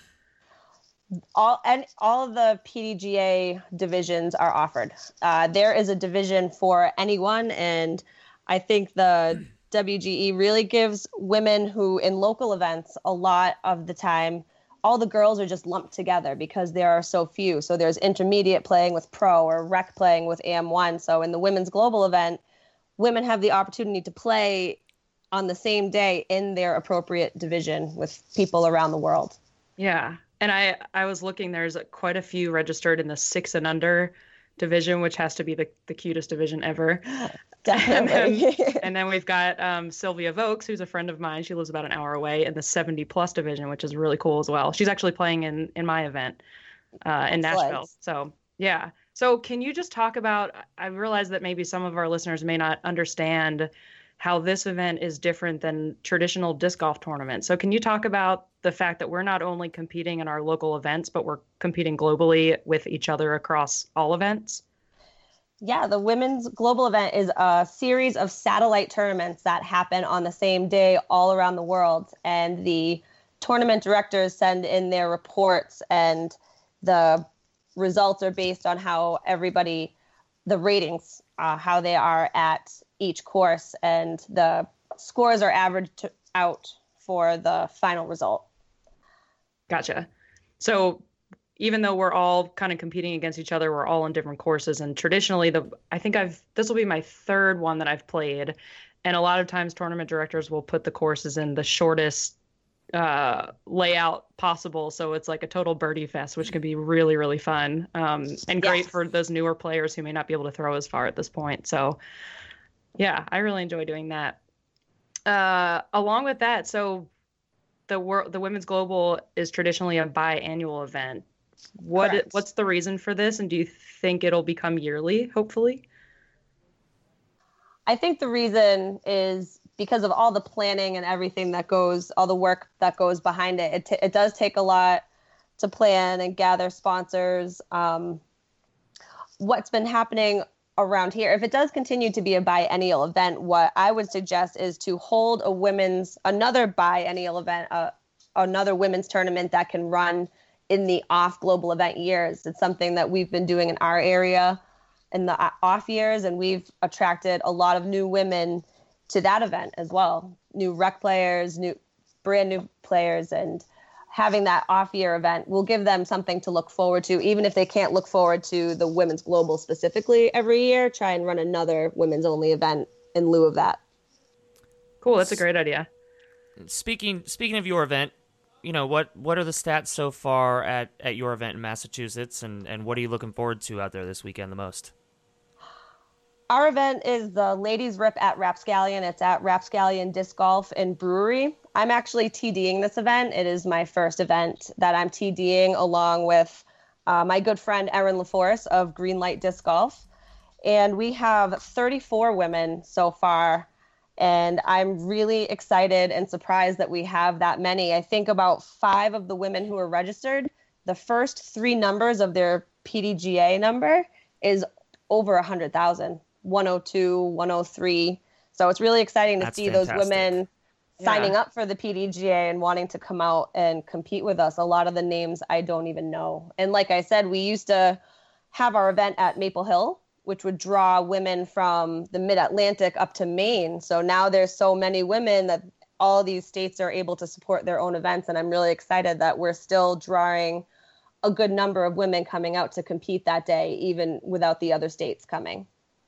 All and all of the P D G A divisions are offered. Uh, there is a division for anyone, and I think the W G E really gives women who, in local events, a lot of the time, all the girls are just lumped together because there are so few. So there's intermediate playing with pro, or rec playing with A M one. So in the women's global event, women have the opportunity to play on the same day in their appropriate division with people around the world. Yeah. And I, I was looking, there's quite a few registered in the six and under division, which has to be the, the cutest division ever. Definitely. And then, and then we've got um, Sylvia Vokes, who's a friend of mine. She lives about an hour away, in the seventy plus division, which is really cool as well. She's actually playing in, in my event uh, in Nashville. So Yeah. So can you just talk about, I realize that maybe some of our listeners may not understand how this event is different than traditional disc golf tournaments. So can you talk about the fact that we're not only competing in our local events, but we're competing globally with each other across all events? Yeah, the women's global event is a series of satellite tournaments that happen on the same day all around the world. And the tournament directors send in their reports, and the results are based on how everybody, the ratings, uh, how they are at each course, and the scores are averaged out for the final result. Gotcha. So even though we're all kind of competing against each other, we're all in different courses. And traditionally, the I think I've this will be my third one that I've played. And a lot of times tournament directors will put the courses in the shortest uh, layout possible. So it's like a total birdie fest, which can be really, really fun um, and great Yes. for those newer players who may not be able to throw as far at this point. So yeah, I really enjoy doing that. Uh, along with that, so the world, the Women's Global is traditionally a biannual event. What Correct. what's the reason for this, and do you think it'll become yearly, hopefully? I think the reason is because of all the planning and everything that goes, all the work that goes behind it. It, t- it does take a lot to plan and gather sponsors. Um, what's been happening around here, if it does continue to be a biennial event, what I would suggest is to hold a women's, another biennial event, uh, another women's tournament that can run in the off global event years. It's something that we've been doing in our area in the off years, and we've attracted a lot of new women to that event as well. New rec players, new brand new players, and having that off year event will give them something to look forward to, even if they can't look forward to the Women's Global specifically every year. Try and run another women's only event in lieu of that. Cool, that's a great idea. Speaking speaking of your event, you know, what what are the stats so far at, at your event in Massachusetts, and, and what are you looking forward to out there this weekend the most? Our event is the Ladies Rip at Rapscallion. It's at Rapscallion Disc Golf and Brewery. I'm actually TDing this event. It is my first event that I'm TDing along with uh, my good friend Erin LaForce of Greenlight Disc Golf. And we have thirty-four women so far. And I'm really excited and surprised that we have that many. I think about five of the women who are registered, the first three numbers of their P D G A number is over one hundred thousand. one oh two, one oh three. So it's really exciting to That's see fantastic. those women signing Yeah. up for the P D G A and wanting to come out and compete with us. A lot of the names I don't even know. And like I said, we used to have our event at Maple Hill, which would draw women from the mid-Atlantic up to Maine. So now there's so many women that all these states are able to support their own events. And I'm really excited that we're still drawing a good number of women coming out to compete that day, even without the other states coming.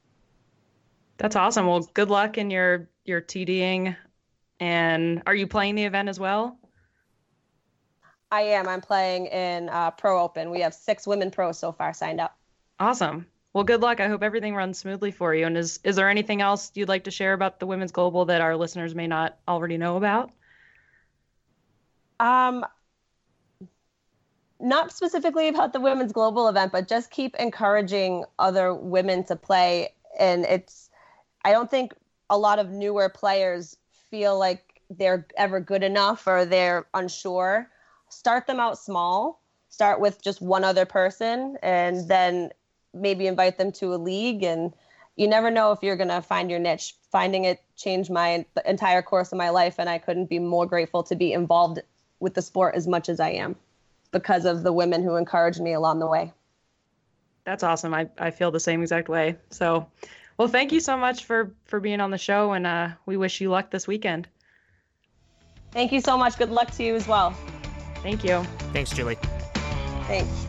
That's awesome. Well, good luck in your your TDing. And are you playing the event as well? I am. I'm playing in uh, Pro Open. We have six women pros so far signed up. Awesome. Well, good luck. I hope everything runs smoothly for you. And is is there anything else you'd like to share about the Women's Global that our listeners may not already know about? Um, not specifically about the Women's Global event, but just keep encouraging other women to play. And it's, I don't think a lot of newer players feel like they're ever good enough or they're unsure. Start them out small. Start with just one other person, and then maybe invite them to a league. And you never know if you're going to find your niche. Finding it changed my the entire course of my life, and I couldn't be more grateful to be involved with the sport as much as I am because of the women who encouraged me along the way. That's awesome. I, I feel the same exact way. So, well, thank you so much for, for being on the show, and uh, we wish you luck this weekend. Thank you so much. Good luck to you as well. Thank you. Thanks, Julie. Thanks.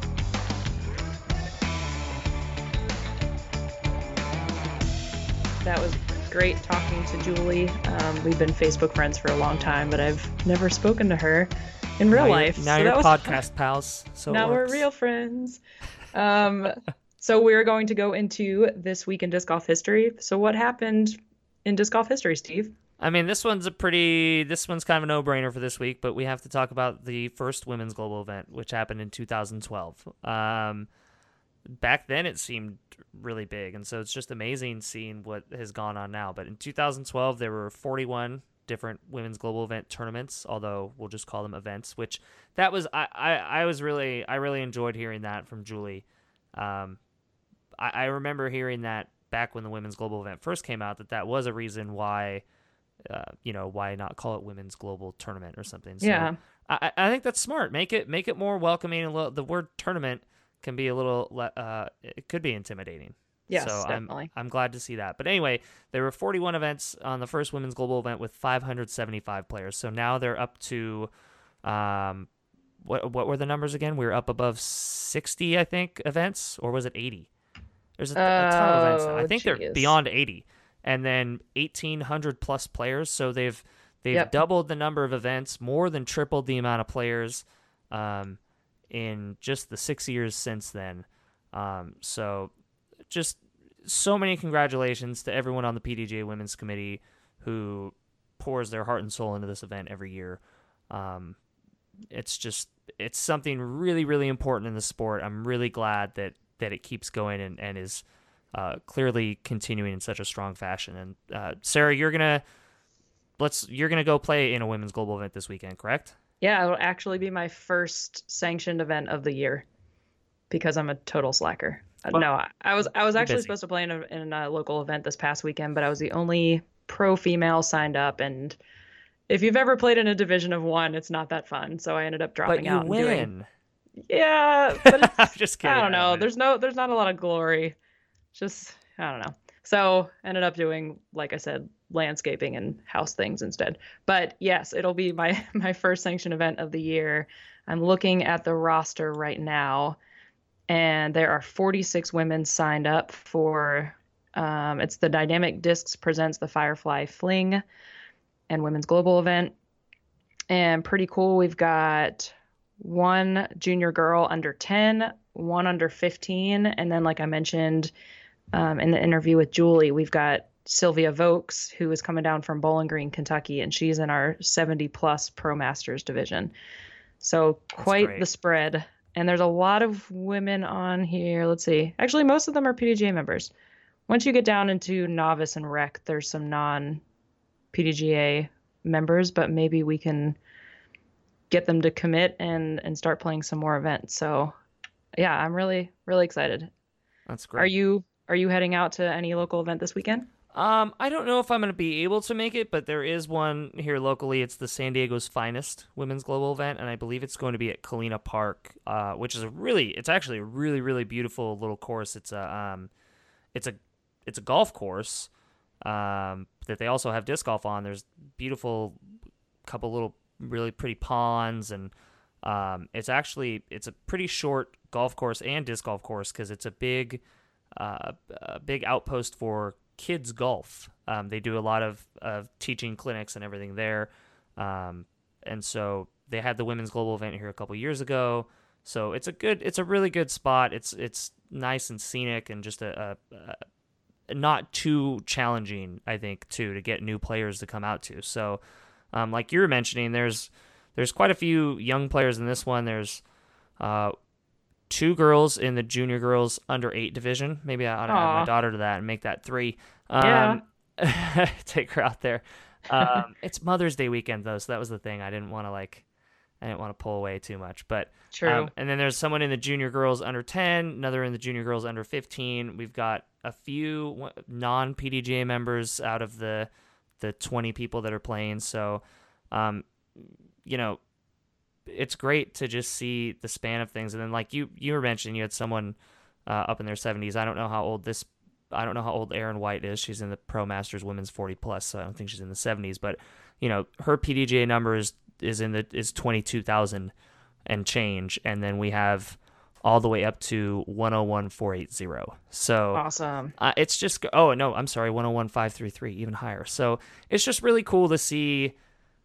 That was great talking to Julie. Um, we've been Facebook friends for a long time, but I've never spoken to her in real now you're- life. Now so you're that was podcast fun. pals. So it Now we're works. real friends. Um, so we're going to go into this week in disc golf history. So what happened in disc golf history, Steve? I mean, this one's a pretty. This one's kind of a no-brainer for this week, but we have to talk about the first women's global event, which happened in two thousand twelve. Um, back then it seemed really big, and so it's just amazing seeing what has gone on now. But in two thousand twelve, there were forty-one different women's global event tournaments, although we'll just call them events, which that was I, I, I was really I really enjoyed hearing that from Julie. Um, I, I remember hearing that back when the women's global event first came out, that that was a reason why, uh, you know, why not call it women's global tournament or something. So Yeah. I, I think that's smart. Make it make it more welcoming. A little, the word tournament can be a little, le- uh, it could be intimidating. Yes, so definitely. I'm I'm glad to see that. But anyway, there were forty-one events on the first women's global event with five hundred seventy-five players. So now they're up to, um, what what were the numbers again? We were up above sixty, I think, events, or was it eighty? There's a, a ton of events. I Oh, think they're geez. beyond eighty, and then eighteen hundred plus players. So they've they've Yep. doubled the number of events, more than tripled the amount of players, um, in just the six years since then. Um, so just so many congratulations to everyone on the P D G A Women's Committee who pours their heart and soul into this event every year. Um, it's just it's something really, really important in the sport. I'm really glad that that it keeps going and, and is uh, clearly continuing in such a strong fashion. And uh, Sarah, you're gonna let's you're gonna go play in a women's global event this weekend, correct? Yeah, it'll actually be my first sanctioned event of the year because I'm a total slacker. Uh, Well, no, I, I was I was you're actually busy. supposed to play in a, in a local event this past weekend, but I was the only pro female signed up, and if you've ever played in a division of one, it's not that fun. So I ended up But dropping you out and doing. win. Yeah, but it's, I'm just kidding. I don't know. win. There's no there's not a lot of glory. Just I don't know. So ended up doing, like I said, landscaping and house things instead. But yes, it'll be my my first sanctioned event of the year. I'm looking at the roster right now, and there are forty-six women signed up for. Um, it's the Dynamic Discs presents the Firefly Fling and Women's Global event, and pretty cool. We've got one junior girl under ten, one under fifteen, and then like I mentioned um, in the interview with Julie, we've got Sylvia Vokes, who is coming down from Bowling Green, Kentucky, and she's in our seventy plus Pro Masters division. So quite great. the spread. And there's a lot of women on here. Let's see. Actually, most of them are P D G A members. Once you get down into novice and rec, there's some non P D G A members, but maybe we can get them to commit and and start playing some more events. So yeah, I'm really really excited. That's great. Are you are you heading out to any local event this weekend? Um, I don't know if I'm going to be able to make it, but there is one here locally. It's the San Diego's Finest Women's Global event, and I believe it's going to be at Kalina Park, uh, which is a really, it's actually a really, really beautiful little course. It's a, um, it's a, it's a golf course, um, that they also have disc golf on. There's beautiful couple little really pretty ponds, and um, it's actually it's a pretty short golf course and disc golf course because it's a big, uh, a big outpost for kids golf. Um, they do a lot of, of teaching clinics and everything there. Um, and so they had the women's global event here a couple years ago. So it's a good, it's a really good spot. It's, it's nice and scenic and just a, a, a not too challenging, I think, too, to get new players to come out to. So, um, like you were mentioning, there's, there's quite a few young players in this one. There's, uh, two girls in the junior girls under eight division. Maybe I ought to add my Aw. daughter to that and make that three. Um, take her out there. Um, it's Mother's Day weekend though, so that was the thing. I didn't want to like, I didn't want to pull away too much. But True. um, and then there's someone in the junior girls under ten, another in the junior girls under fifteen. We've got a few non P D G A members out of the the twenty people that are playing. So, um, you know. It's great to just see the span of things. And then like you, you were mentioning you had someone uh, up in their seventies. I don't know how old this, I don't know how old Erin White is. She's in the Pro Masters Women's forty plus. So I don't think she's in the seventies, but you know, her P D G A number is, is in the, is twenty-two thousand and change. And then we have all the way up to one oh one four eighty. So Awesome. uh, it's just, oh no, I'm sorry. one oh one five thirty-three, even higher. So it's just really cool to see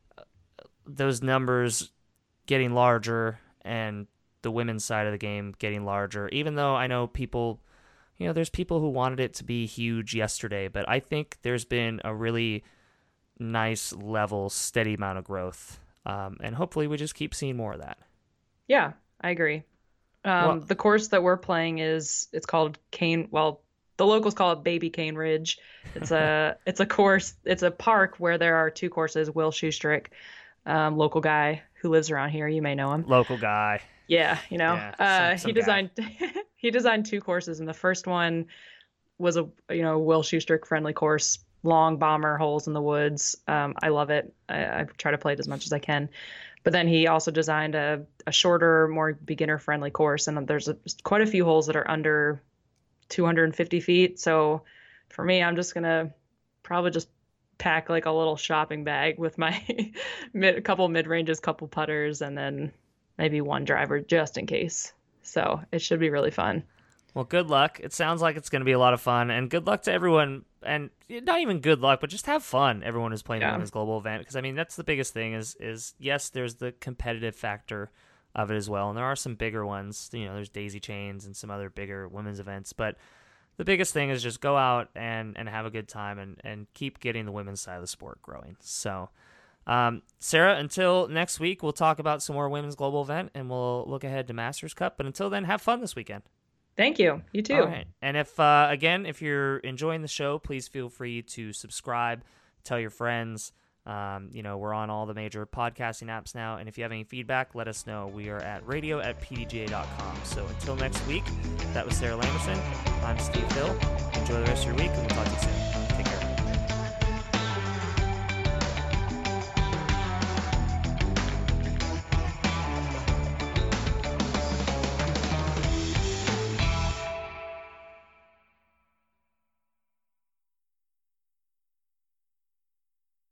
those numbers getting larger and the women's side of the game getting larger, even though I know people, you know, there's people who wanted it to be huge yesterday, but I think there's been a really nice level, steady amount of growth. Um, and hopefully we just keep seeing more of that. Yeah, I agree. Um, Well- the course that we're playing is it's called Cane. Well, the locals call it Baby Cane Ridge. It's a it's a course. It's a park where there are two courses. Will Schustrick, um, local guy who lives around here. You may know him. Local guy. Yeah, you know. Yeah, uh, some- some he guy. designed he designed two courses, and the first one was a you know Will Schustrick friendly course, long bomber holes in the woods. Um, I love it. I, I try to play it as much as I can. But then he also designed a, a shorter, more beginner friendly course, and there's a, quite a few holes that are under two hundred fifty feet. So for me, I'm just gonna probably just pack like a little shopping bag with my mid, a couple mid ranges, couple putters, and then maybe one driver just in case. So it should be really fun. Well, good luck. It sounds like it's going to be a lot of fun, and good luck to everyone. And not even good luck, but just have fun. Everyone who's playing the Yeah. women's global event, because I mean that's the biggest thing. Is is yes, there's the competitive factor of it as well, and there are some bigger ones. You know, there's Daisy Chains and some other bigger women's events, but the biggest thing is just go out and, and have a good time and, and keep getting the women's side of the sport growing. So, um, Sarah, until next week, we'll talk about some more women's global event, and we'll look ahead to Masters Cup. But until then, have fun this weekend. Thank you. You too. All right. And if, uh, again, if you're enjoying the show, please feel free to subscribe, tell your friends. Um, you know, we're on all the major podcasting apps now. And if you have any feedback, let us know. We are at radio at p d g a dot com. So until next week, that was Sarah Lamberson. I'm Steve Hill. Enjoy the rest of your week, and we'll